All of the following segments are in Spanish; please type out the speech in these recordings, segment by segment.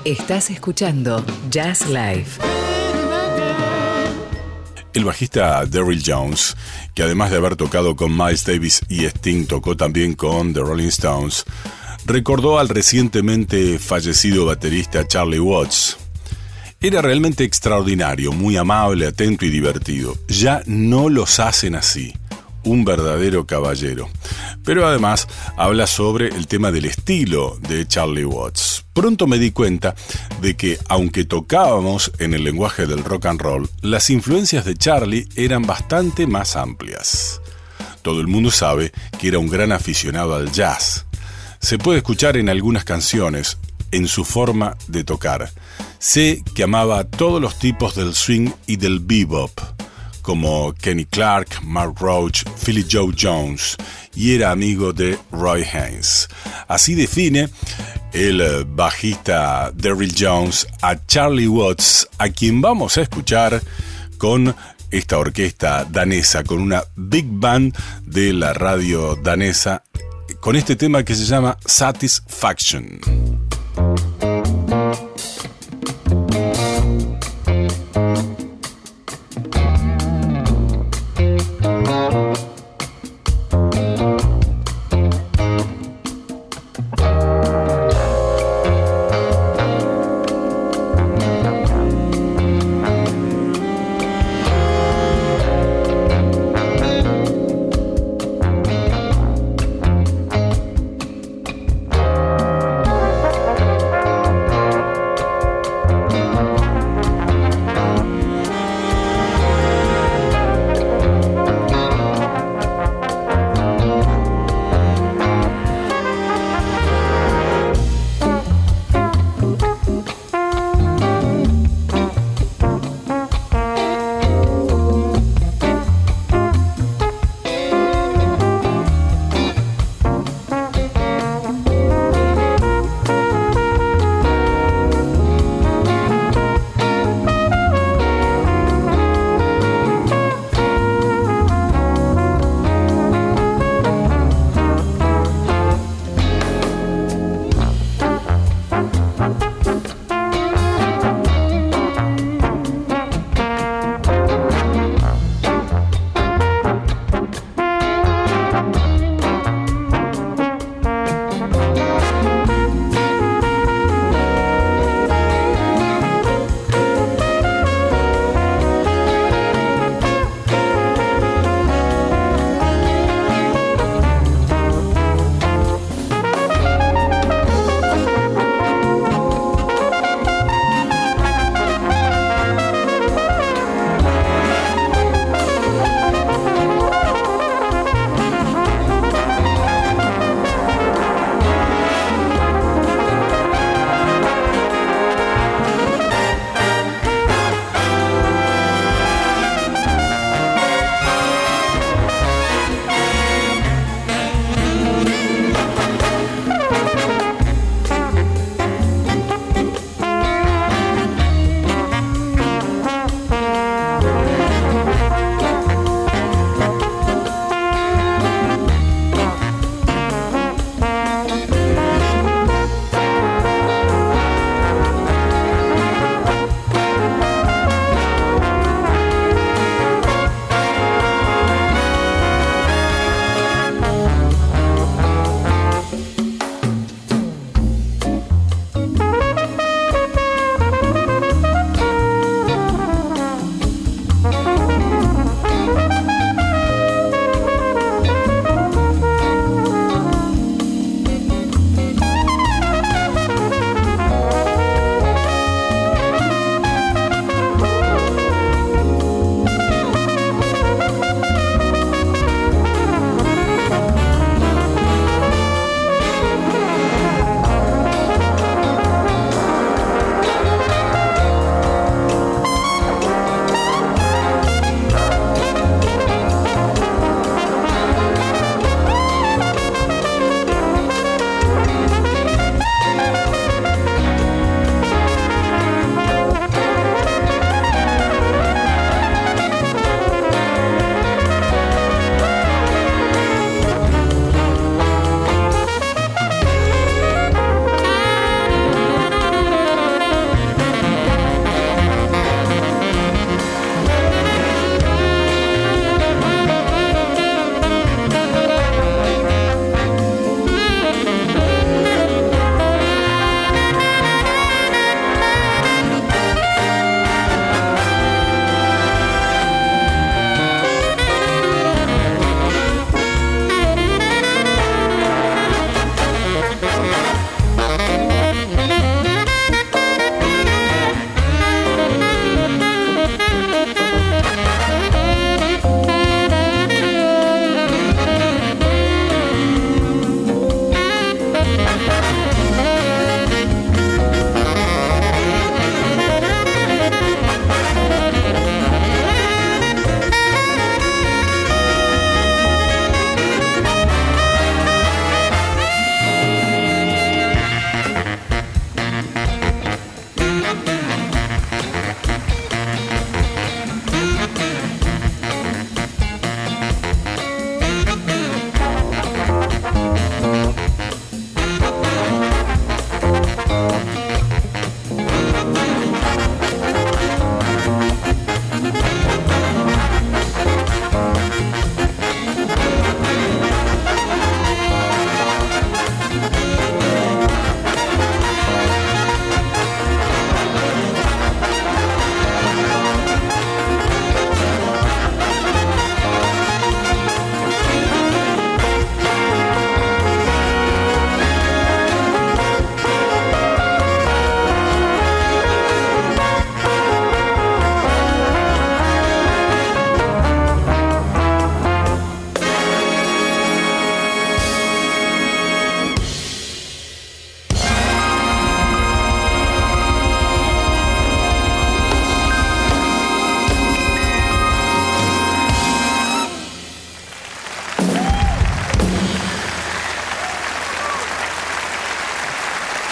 Estás escuchando Jazz Live. El bajista Darryl Jones, que además de haber tocado con Miles Davis y Sting, tocó también con The Rolling Stones, recordó al recientemente fallecido baterista Charlie Watts. Era realmente extraordinario, muy amable, atento y divertido. Ya no los hacen así. Un verdadero caballero. Pero además habla sobre el tema del estilo de Charlie Watts. Pronto me di cuenta de que, aunque tocábamos en el lenguaje del rock and roll, las influencias de Charlie eran bastante más amplias. Todo el mundo sabe que era un gran aficionado al jazz. Se puede escuchar en algunas canciones, en su forma de tocar. Sé que amaba a todos los tipos del swing y del bebop, como Kenny Clarke, Mark Roach, Philly Joe Jones, y era amigo de Roy Haynes. Así define el bajista Darryl Jones a Charlie Watts, a quien vamos a escuchar con esta orquesta danesa, con una big band de la radio danesa, con este tema que se llama Satisfaction.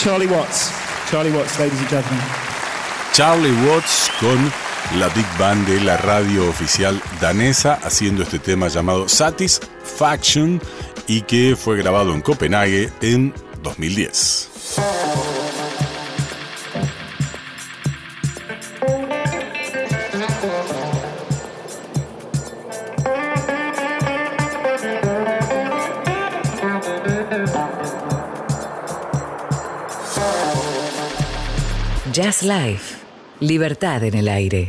Charlie Watts. Charlie Watts, ladies and gentlemen. Charlie Watts con la Big Band de la radio oficial danesa haciendo este tema llamado Satisfaction y que fue grabado en Copenhague en 2010. Jazz Life, libertad en el aire.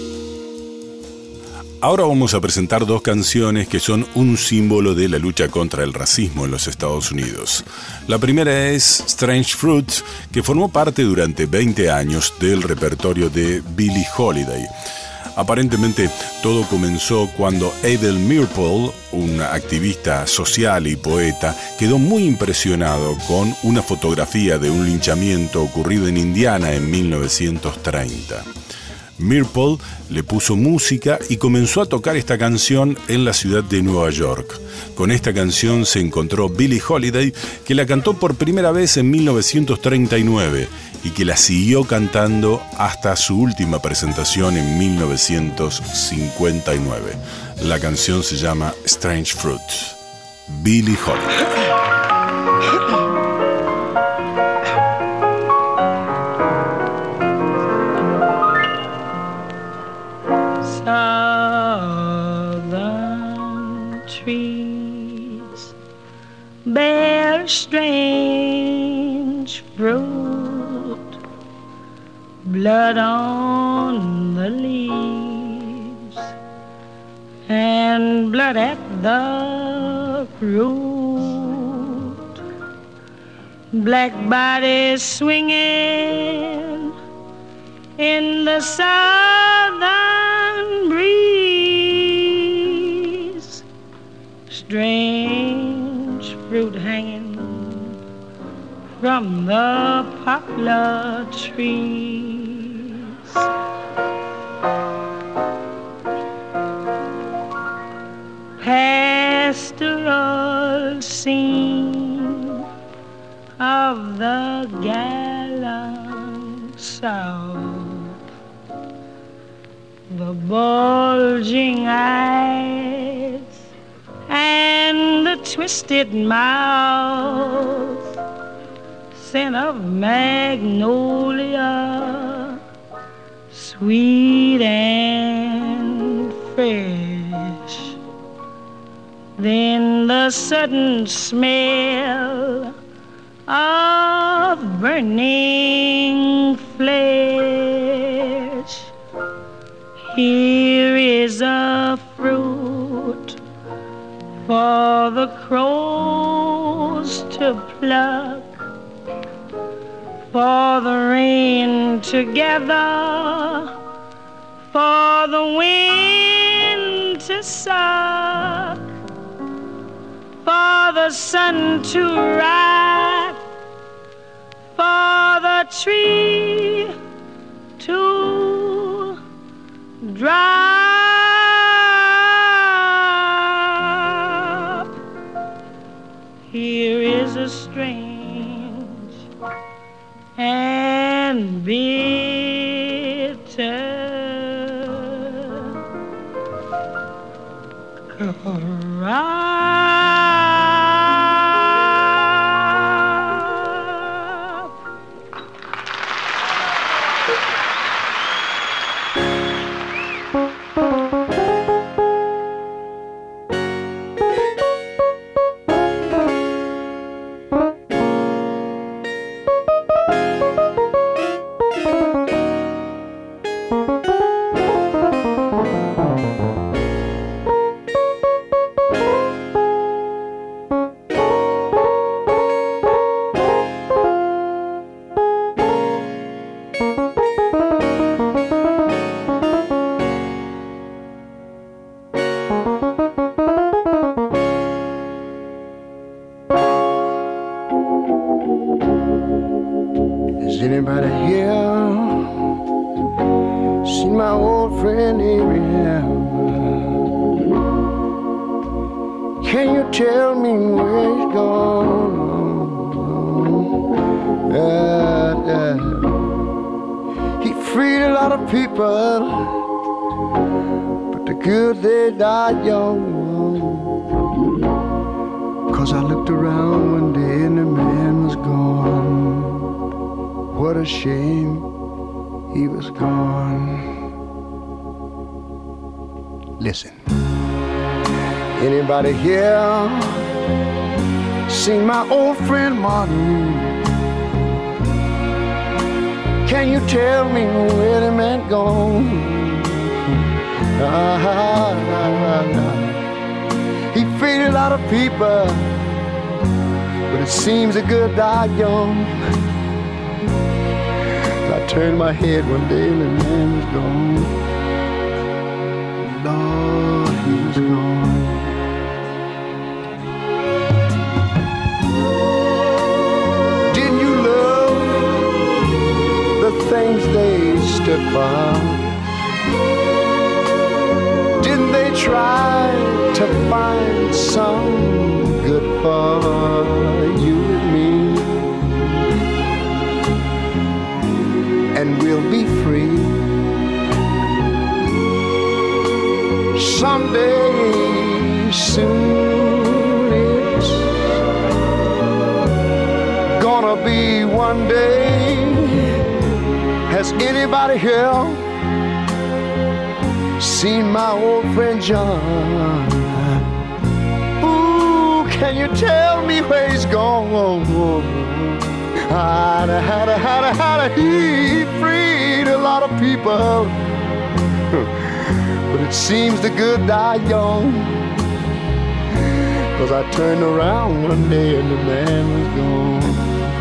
Ahora vamos a presentar dos canciones que son un símbolo de la lucha contra el racismo en los Estados Unidos. La primera es Strange Fruit, que formó parte durante 20 años del repertorio de Billie Holiday. Aparentemente todo comenzó cuando Adele Meeple, un activista social y poeta, quedó muy impresionado con una fotografía de un linchamiento ocurrido en Indiana en 1930. Meeple le puso música y comenzó a tocar esta canción en la ciudad de Nueva York. Con esta canción se encontró Billie Holiday, que la cantó por primera vez en 1939 y que la siguió cantando hasta su última presentación en 1959. La canción se llama Strange Fruit. Billie Holiday. Southern trees bear strange fruit, blood on the leaves and blood at the root, black bodies swinging in the southern breeze, strange fruit hanging from the poplar trees. Pastoral scene of the gallant South, the bulging eyes and the twisted mouth, scent of magnolia, sweet and fresh. Then the sudden smell of burning flesh. Here is a fruit for the crows to pluck, for the rain to gather, for the wind to suck, for the sun to ripe, for the tree to drop. Here is a strange and bitter cry. Anybody here seen my old friend Abraham? Can you tell me where he's gone? Yeah, yeah. He freed a lot of people, but the good they died young. 'Cause I looked around one day and the man was gone. What a shame, he was gone. Listen, anybody here seen my old friend Martin? Can you tell me where the man gone? He freed a lot of people, but it seems the good died young. I turned my head one day and the man was gone. Lord, he was gone. Didn't you love the things they stood for? Didn't they try to find some good for you and me? And we'll be free someday soon. It's gonna be one day. Has anybody here seen my old friend John? Ooh, can you tell me where he's gone? He freed a lot of people, but it seems the good die young. 'Cause I turned around one day and the man was gone.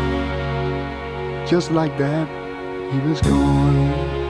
Just like that, he was gone.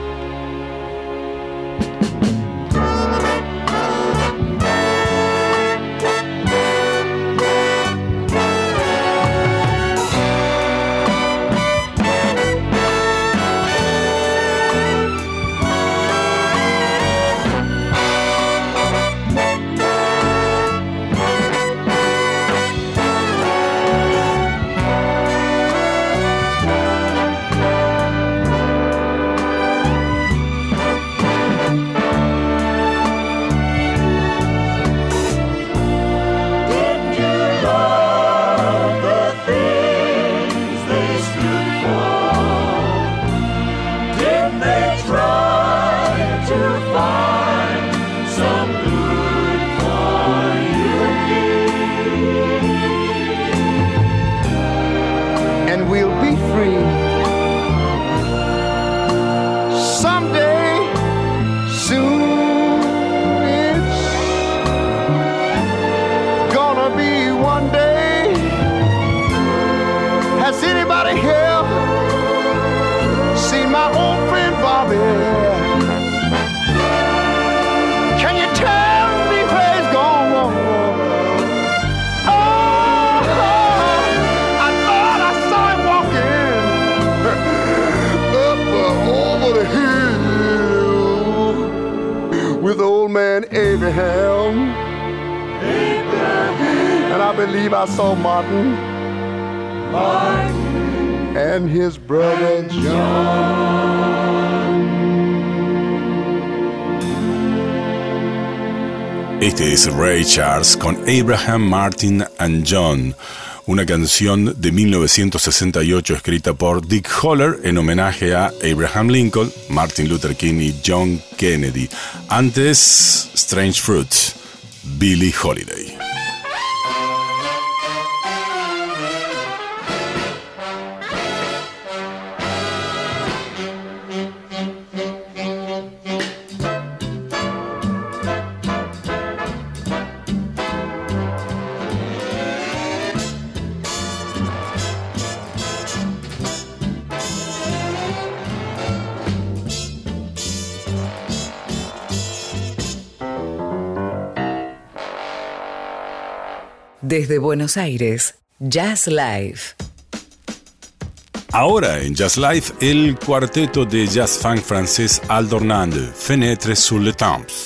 Abraham. And I believe I saw Martin and his brother John. Este es Ray Charles con Abraham, Martin and John, una canción de 1968 escrita por Dick Holler en homenaje a Abraham Lincoln, Martin Luther King y John Kennedy. Antes, Strange Fruit, Billie Holiday. Desde Buenos Aires, Jazz Live. Ahora en Jazz Live, el cuarteto de jazz funk francés Aldornande, Fenêtre sur le Temps.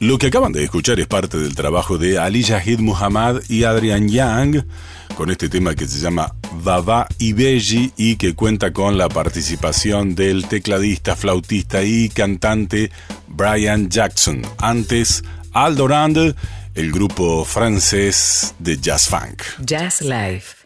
Lo que acaban de escuchar es parte del trabajo de Ali Shahid Muhammad y Adrian Young, con este tema que se llama Baba y Beji y que cuenta con la participación del tecladista, flautista y cantante Brian Jackson. Antes, Al Durand, el grupo francés de jazz funk. Jazz Live.